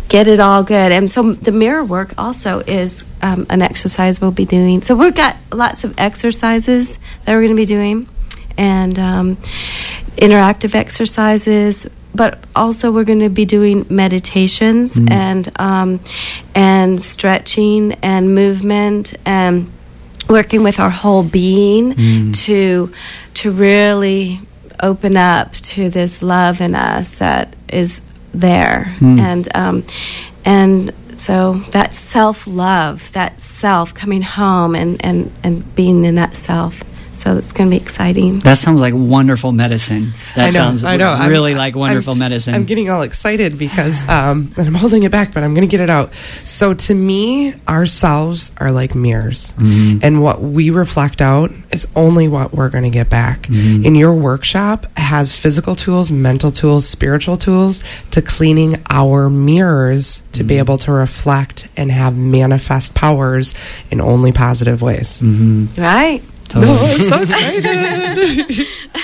get it all good. And so the mirror work also is um, an exercise we'll be doing. So we've got lots of exercises that we're going to be doing, and um, interactive exercises. But also we're going to be doing meditations mm. and um, and stretching and movement and working with our whole being mm. to to really open up to this love in us that is there. Mm. And um, and so that self-love, that self coming home and, and, and being in that self. So it's going to be exciting. That sounds like wonderful medicine. That I know, sounds I know. really I'm, like wonderful I'm, medicine. I'm getting all excited because um, and I'm holding it back, but I'm going to get it out. So to me, ourselves are like mirrors. Mm-hmm. And what we reflect out is only what we're going to get back. Mm-hmm. And your workshop has physical tools, mental tools, spiritual tools to cleaning our mirrors to mm-hmm. be able to reflect and have manifest powers in only positive ways. Mm-hmm. Right. Totally. No, I'm so excited.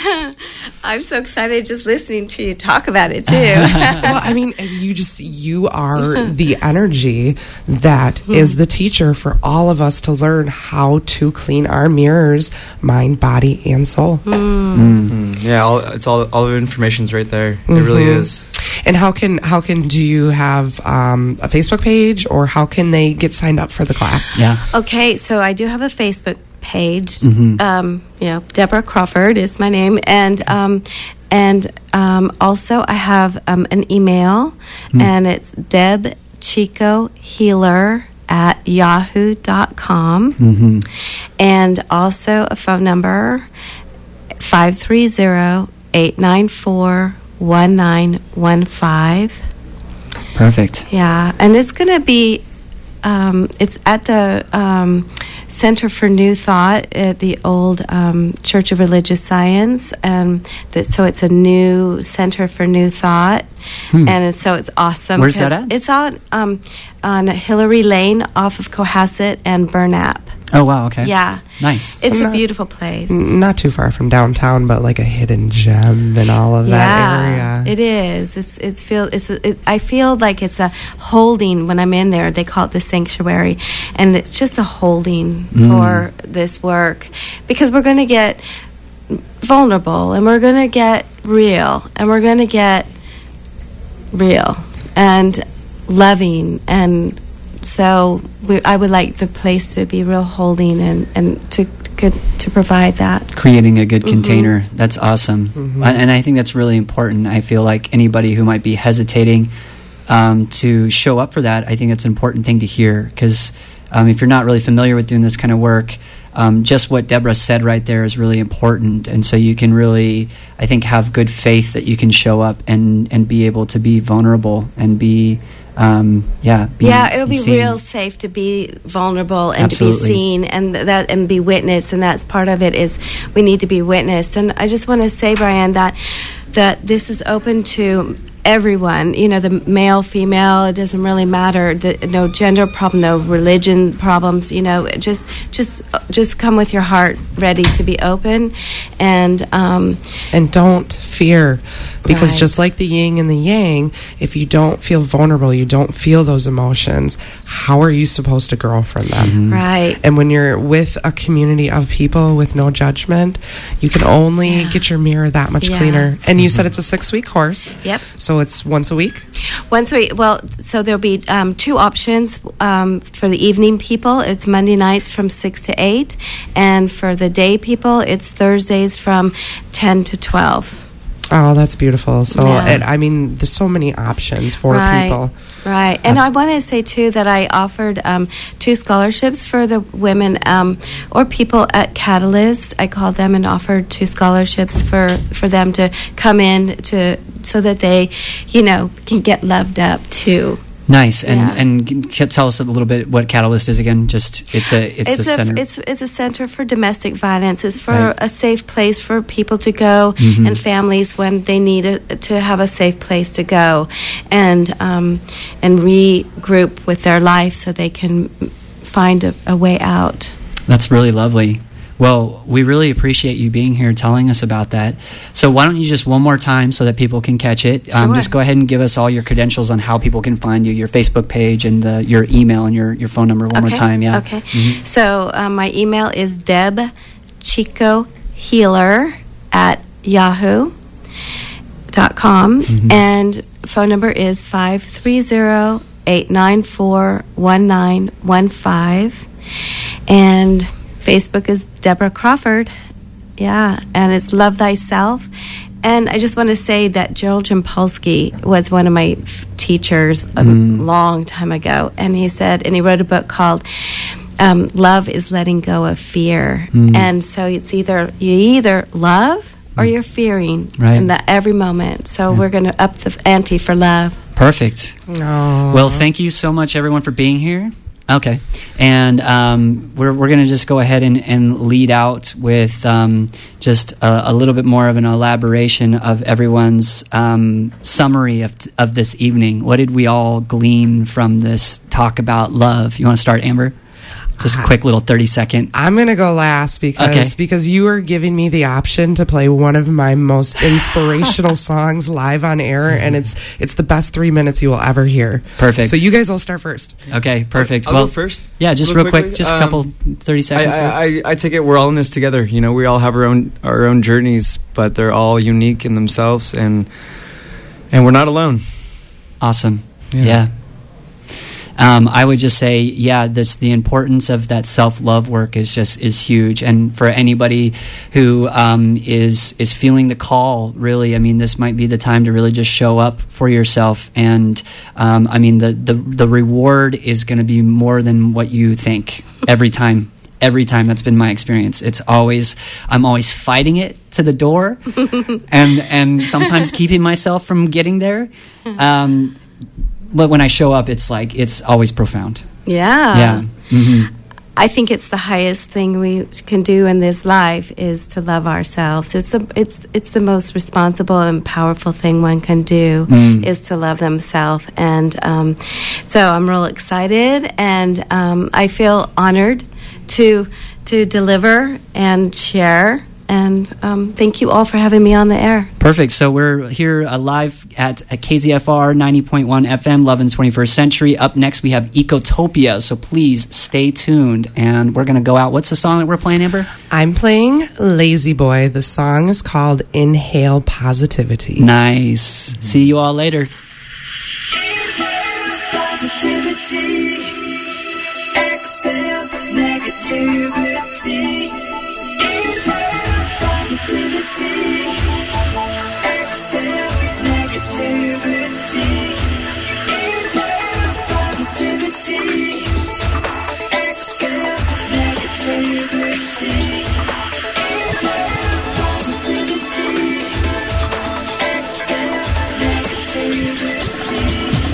I'm so excited just listening to you talk about it too. Well, I mean, you just you are the energy that mm. is the teacher for all of us to learn how to clean our mirrors, mind, body, and soul. Mm. Mm. Yeah, all, it's all all the information's right there. Mm-hmm. It really is. And how can how can do you have um, a Facebook page, or how can they get signed up for the class? Yeah. Okay, so I do have a Facebook page. Mm-hmm. Um, you know, Deborah Crawford is my name, and um, and um, also I have um, an email, mm. and it's Deb Chico Healer at yahoo dot com, mm-hmm. and also a phone number five three zero, eight nine four, one nine one five. Perfect. Yeah, and it's going to be. Um, it's at the um, Center for New Thought at the old um, Church of Religious Science, and that, so it's a new Center for New Thought, hmm. and it's, so it's awesome. Where's that at? It's on um, on Hillary Lane off of Cohasset and Burnap. Oh wow! Okay. Yeah. Nice. It's not, a beautiful place. Not too far from downtown, but like a hidden gem in all of yeah, that area. It is. It's it's feel it's it, I feel like it's a holding when I'm in there. They call it the sanctuary, and it's just a holding mm. for this work, because we're going to get vulnerable, and we're going to get real, and we're going to get real and loving, and so we, I would like the place to be real holding and, and to could to provide that. Creating a good mm-hmm. container. That's awesome. Mm-hmm. And, and I think that's really important. I feel like anybody who might be hesitating um, to show up for that, I think that's an important thing to hear, because um, if you're not really familiar with doing this kind of work, um, just what Deborah said right there is really important. And so you can really, I think, have good faith that you can show up and, and be able to be vulnerable and be Um, yeah, be, yeah, it'll be seen. real safe to be vulnerable and Absolutely. to be seen, and th- that and be witnessed, and that's part of it. Is we need to be witnessed, and I just want to say, Brian, that that this is open to everyone. You know, the male, female, it doesn't really matter. The, no gender problem, no religion problems. You know, just just just come with your heart ready to be open, and um, and don't fear. Because right. just like the yin and the yang, if you don't feel vulnerable, you don't feel those emotions, how are you supposed to grow from them? Mm-hmm. Right. And when you're with a community of people with no judgment, you can only yeah. get your mirror that much yeah. cleaner. And you said it's a six-week course. Yep. So it's once a week? Once a week. Well, so there'll be um, two options um, for the evening people. It's Monday nights from six to eight. And for the day people, it's Thursdays from ten to twelve. Oh, that's beautiful. So, Yeah. it, I mean, there's so many options for Right. people. Right. And I want to say, too, that I offered um, two scholarships for the women um, or people at Catalyst. I called them and offered two scholarships for, for them to come in to so that they, you know, can get loved up, too. Nice. And Yeah. and c- tell us a little bit what Catalyst is again. Just it's a it's, It's the a center. it's it's a center for domestic violence. It's for Right. a safe place for people to go Mhm. and families when they need a, to have a safe place to go, and um, and regroup with their life so they can find a, a way out. That's really lovely. Well, we really appreciate you being here telling us about that. So why don't you just one more time so that people can catch it. Um, Sure. just go ahead and give us all your credentials on how people can find you, your Facebook page and the, your email and your, your phone number one more time. Yeah. Okay. Mhm. So um, my email is Deb Chico Healer at yahoo dot com, Mm-hmm. and phone number is five three zero, eight nine four, one nine one five, and Facebook is Deborah Crawford. Yeah, and it's Love Thyself. And I just want to say that Gerald Jampolsky was one of my f- teachers a long time ago, and he said, and he wrote a book called um, Love is Letting Go of Fear. And so it's either you either love or you're fearing Right. in that every moment. So we're going to up the ante for love. Perfect. Oh. Well, thank you so much, everyone, for being here. Okay. And um, we're, we're going to just go ahead and, and lead out with um, just a, a little bit more of an elaboration of everyone's um, summary of, t- of this evening. What did we all glean from this talk about love? You want to start, Amber? Just a quick little thirty second. I'm gonna go last because Okay. because you are giving me the option to play one of my most inspirational songs live on air, and it's it's the best three minutes you will ever hear. Perfect. So you guys all start first. Okay, perfect. I'll well, go first. Yeah, just Real real quick, quickly. just a Um, couple thirty I, seconds. worth. I, I, I take it we're all in this together. You know, we all have our own our own journeys, but they're all unique in themselves, and and we're not alone. Awesome. Yeah. Yeah. Um, I would just say, yeah, this, the importance of that self-love work is just is huge. And for anybody who um, is is feeling the call, really, I mean, this might be the time to really just show up for yourself. And um, I mean, the, the, the reward is going to be more than what you think every time. Every time. That's been my experience. It's always, I'm always fighting it to the door and, and sometimes keeping myself from getting there. Um, but when I show up, it's like, it's always profound. Yeah. Yeah. hmm I think it's the highest thing we can do in this life is to love ourselves. It's a, it's it's the most responsible and powerful thing one can do Mm. is to love themselves. And um, so I'm real excited, and um, I feel honored to to deliver and share. And um, thank you all for having me on the air. Perfect. So we're here uh, live at, at K Z F R ninety point one F M, Love in the twenty-first Century. Up next, we have Ecotopia. So please stay tuned. And we're going to go out. What's the song that we're playing, Amber? I'm playing Lazy Boy. The song is called Inhale Positivity. Nice. See you all later. Positivity, exhale negativity. Positivity, exhale negativity. Positivity, exhale negativity. Positivity, exhale negativity.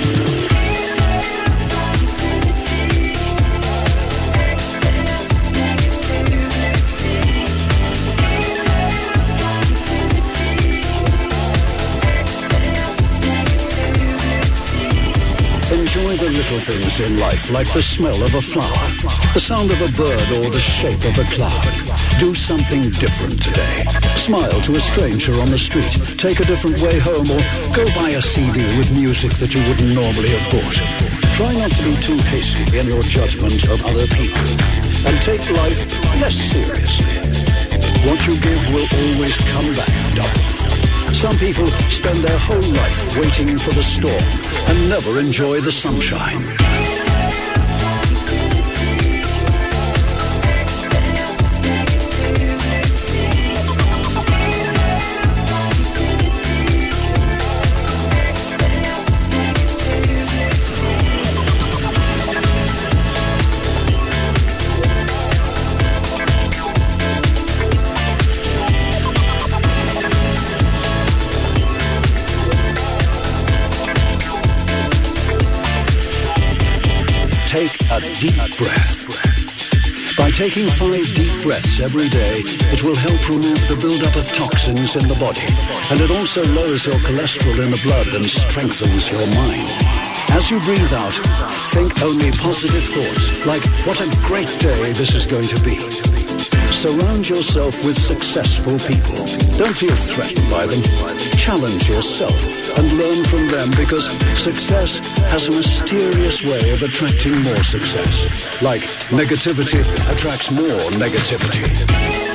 Enjoy the little things in life, like the smell of a flower, the sound of a bird, or the shape of a cloud. Do something different today. Smile to a stranger on the street, take a different way home, or go buy a C D with music that you wouldn't normally have bought. Try not to be too hasty in your judgment of other people, and take life less seriously. What you give will always come back double. Some people spend their whole life waiting for the storm and never enjoy the sunshine. Take a deep breath. By taking five deep breaths every day, it will help remove the buildup of toxins in the body, and it also lowers your cholesterol in the blood and strengthens your mind. As you breathe out, think only positive thoughts, like what a great day this is going to be. Surround yourself with successful people. Don't feel threatened by them. Challenge yourself and learn from them, because success has a mysterious way of attracting more success. Like negativity attracts more negativity.